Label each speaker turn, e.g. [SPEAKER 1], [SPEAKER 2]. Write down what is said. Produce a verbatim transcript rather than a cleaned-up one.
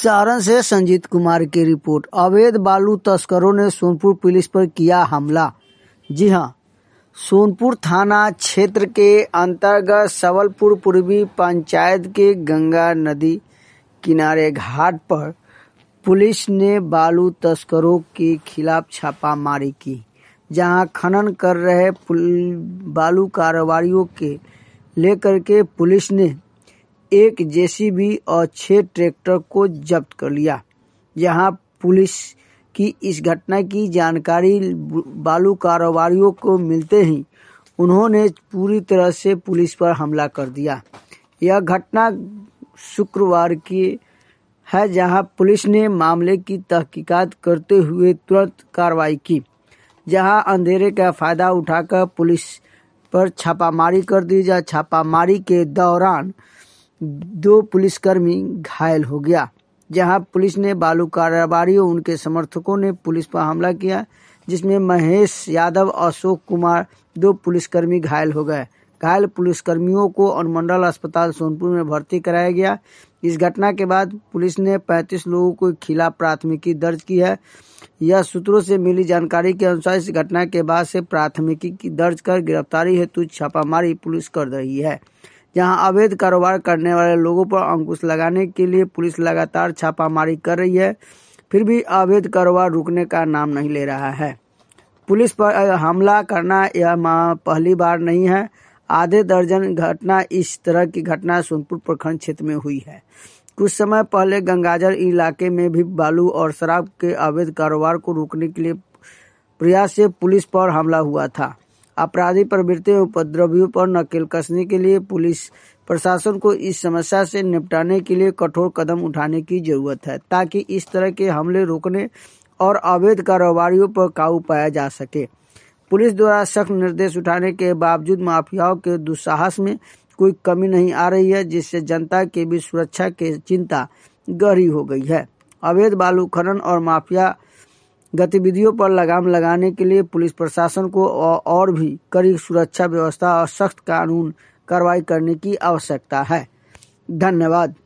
[SPEAKER 1] सारण से संजीत कुमार की रिपोर्ट। अवैध बालू तस्करों ने सोनपुर पुलिस पर किया हमला। जी हां, सोनपुर थाना क्षेत्र के अंतर्गत सबलपुर पूर्वी पंचायत के गंगा नदी किनारे घाट पर पुलिस ने बालू तस्करों के खिलाफ छापामारी की, जहां खनन कर रहे बालू कारोबारियों के लेकर के पुलिस ने एक जेसीबी और छह ट्रैक्टर को जब्त कर लिया। जहां पुलिस की इस घटना की जानकारी बालू कारोबारियों को मिलते ही उन्होंने पूरी तरह से पुलिस पर हमला कर दिया। यह घटना शुक्रवार की है, जहां पुलिस ने मामले की तहकीकात करते हुए तुरंत कार्रवाई की। जहां अंधेरे का फायदा उठाकर पुलिस पर छापामारी कर दी। जा छापामारी के दौरान दो पुलिसकर्मी घायल हो गया। जहां पुलिस ने बालू कारोबारियों उनके समर्थकों ने पुलिस पर हमला किया, जिसमें महेश यादव, अशोक कुमार दो पुलिसकर्मी घायल हो गए। घायल पुलिसकर्मियों को अनुमंडल अस्पताल सोनपुर में भर्ती कराया गया। इस घटना के बाद पुलिस ने पैंतीस लोगों के खिलाफ प्राथमिकी दर्ज की है। यह सूत्रों से मिली जानकारी के अनुसार इस घटना के बाद से प्राथमिकी की दर्ज कर गिरफ्तारी हेतु छापामारी पुलिस कर रही है। जहां अवैध कारोबार करने वाले लोगों पर अंकुश लगाने के लिए पुलिस लगातार छापामारी कर रही है, फिर भी अवैध कारोबार रुकने का नाम नहीं ले रहा है। पुलिस पर हमला करना यह पहली बार नहीं है। आधे दर्जन घटना इस तरह की घटना सोनपुर प्रखंड क्षेत्र में हुई है। कुछ समय पहले गंगाजल इलाके में भी बालू और शराब के अवैध कारोबार को रोकने के लिए प्रयास से पुलिस पर हमला हुआ था। अपराधी प्रवृत्ति और उपद्रवियों पर नकेल कसने के लिए पुलिस प्रशासन को इस समस्या से निपटाने के लिए कठोर कदम उठाने की जरूरत है, ताकि इस तरह के हमले रोकने और अवैध कारोबारियों पर काबू पाया जा सके। पुलिस द्वारा सख्त निर्देश उठाने के बावजूद माफियाओं के दुस्साहस में कोई कमी नहीं आ रही है, जिससे जनता के बीच सुरक्षा की चिंता गहरी हो गई है। अवैध बालू खनन और माफिया गतिविधियों पर लगाम लगाने के लिए पुलिस प्रशासन को और भी कड़ी सुरक्षा व्यवस्था और सख्त कानून कार्रवाई करने की आवश्यकता है। धन्यवाद।